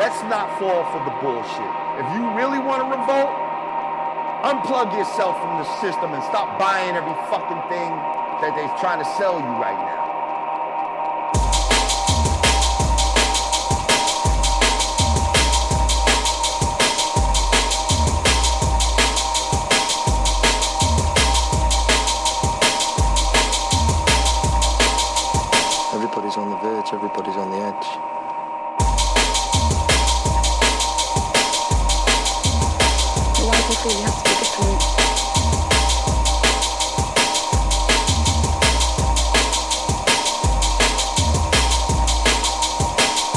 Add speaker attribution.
Speaker 1: let's not fall for the bullshit. If you really want to revolt, unplug yourself from the system and stop buying every fucking thing that they're trying to sell you right now.